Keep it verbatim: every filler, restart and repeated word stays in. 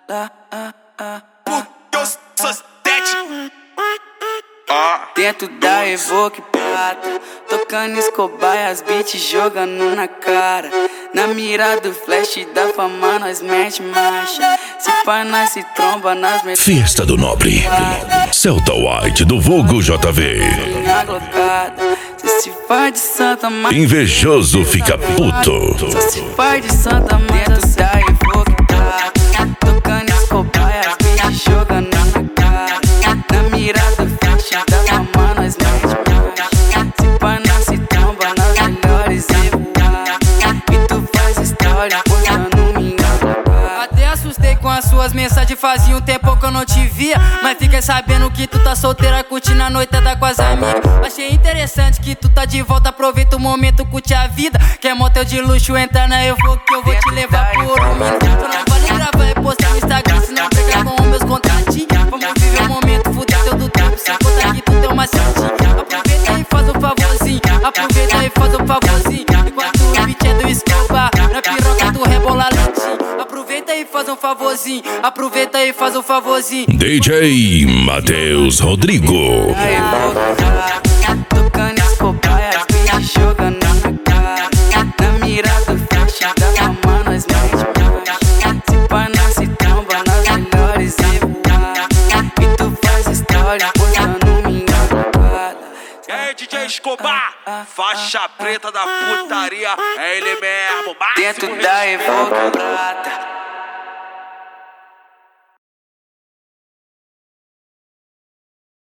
Dentro da Evoque Prata, tocando Escobar e as beats jogando na cara. Na mira do flash da fama nós mete marcha. Se pá nós se tromba nas melhores. Fiesta do Nobre, Celta White do vulgo J V. Se se faz de Santa Maria, invejoso fica puto. Só se faz de Santa Maria. Dentro da Evoque Prata, tocando Escobar e as beats jogando na cara. Na mira do flash da fama nós mete marcha. Se pá nós se tromba nas melhores e voar. E tu faz história postando minha cara. Até assustei com as suas mensagens, fazia um tempo que eu não te via. Mas fiquei sabendo que tu tá solteira, curtindo a noitada com as amigas. Achei interessante que tu tá de volta, aproveita o momento, curte a vida. Quer motel de luxo, entra na Evoque que eu vou te levar por um minuto. Tu não vale gravar e postar no Instagram, se não brigar com os meus contatinhos. Vamos viver o momento, fuder teu do tempo, sem contar que tu tem uma certinha. Aproveita e faz um favorzinho, aproveita e faz um favorzinho. Enquanto o beat é do Escobar, na piroca tu rebola lentinho. Aproveita e faz um favorzinho, aproveita e faz um favorzinho. D J Matheus Rodrigo. Tocando Escobar e as beats jogando na cara. Na mira do flash da fama nós mete marcha. Se pá nós se tromba nas melhores e voar. E tu faz história postando minha jogada. É D J Escobar, faixa preta da putaria, é ele mesmo. Dentro da Evoque Prata,